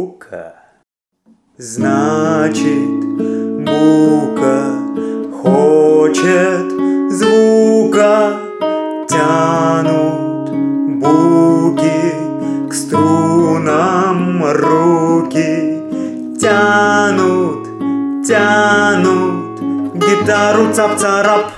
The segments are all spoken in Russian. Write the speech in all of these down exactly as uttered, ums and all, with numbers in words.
Бука. Значит, бука хочет звука, тянут буки к струнам руки, тянут, тянут гитару цап-царап.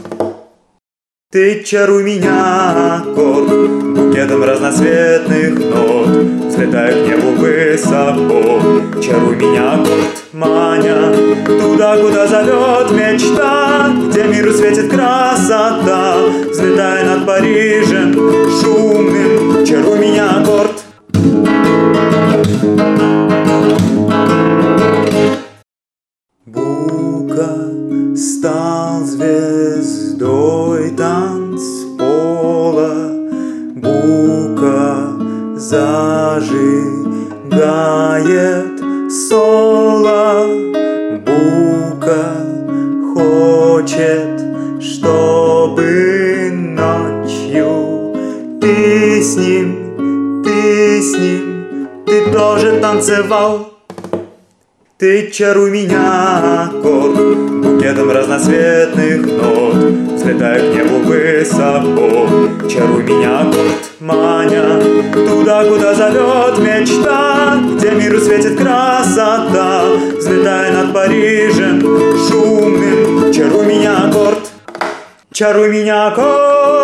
Ты чаруй меня, аккорд, букетом разноцветных нот, взлетай к небу высоко. Чаруй меня, аккорд, маня, туда, куда зовет мечта, где миру светит красота. Взлетай над Парижем шумным, чаруй меня, аккорд. Бука стал звездой танцпола, бука зажигает соло, бука хочет, чтобы ночью ты с ним, ты с ним, ты тоже танцевал. Ты чаруй меня, аккорд, букетом разноцветных нот, взлетай к небу высоко. Чаруй меня, аккорд, маня, туда, куда зовет мечта, где миру светит красота. Взлетай над Парижем шумным, чаруй меня, аккорд, чаруй меня, аккорд.